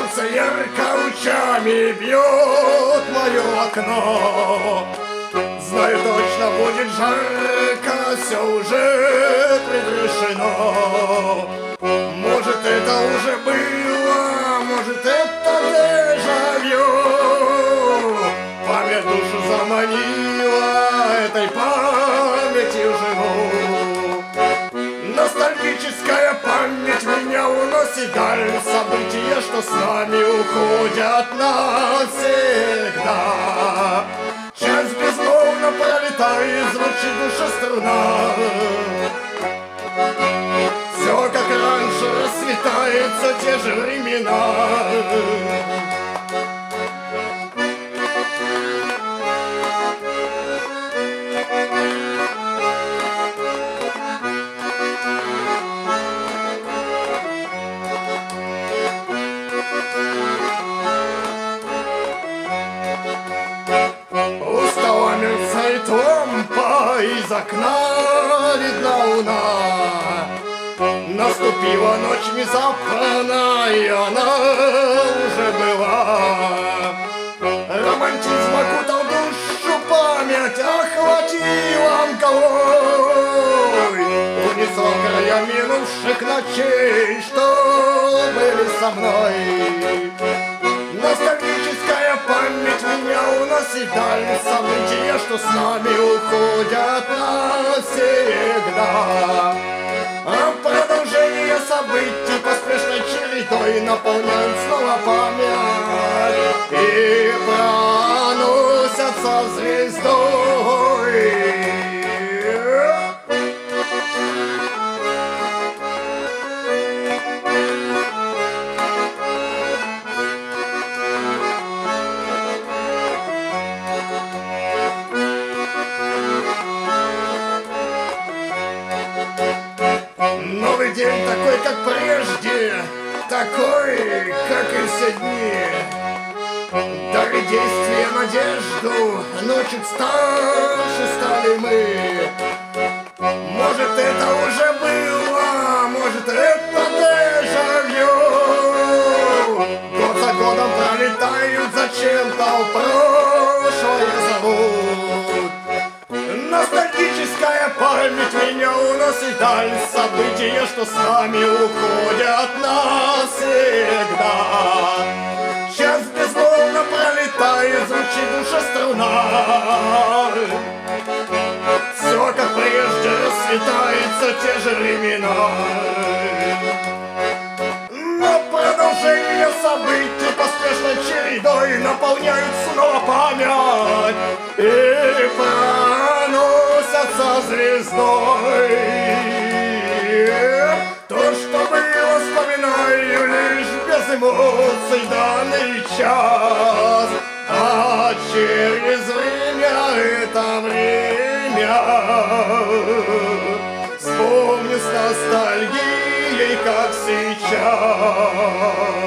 солнце ярко лучами бьет мое окно. Знаю, точно будет жарко, все уже предрешено. Может, это уже было, может, это дежавю. Память душу заманила, этой памятью живу. Ностальгическая память меня уносит даль. События, что с нами уходят навсегда. Час безмолвно пролетает, звучит душа струна. Все как раньше расцветается, те же времена. Устала мерцает лампа, из окна видна луна. Наступила ночь внезапно, и она уже была. Романтизм окутал душу, память охватила мглой. Унесла края минувших ночей, что были со мной. Ностальгическая память меня уносит даль. События, что с нами уходят навсегда. А продолжение событий поспешной чередой наполняют снова память и проносятся звездой. Новый день такой, как прежде, такой, как и все дни. Дали действия надежду, ночью старше стали мы. Может, это уже было, может, это дежавю. Год за годом пролетают, зачем-то в прошлое зовут. Ностальгическая память меня уносит даль. События, что с нами уходят навсегда. Час безмолвно пролетает, звучит душа струна. Все как прежде расцветается, те же времена. Но продолжение событий поспешной чередой наполняют снова память и проносятся звездой. То, что было, вспоминаю лишь без эмоций данный час. А через время это время вспомню с ностальгией, как сейчас.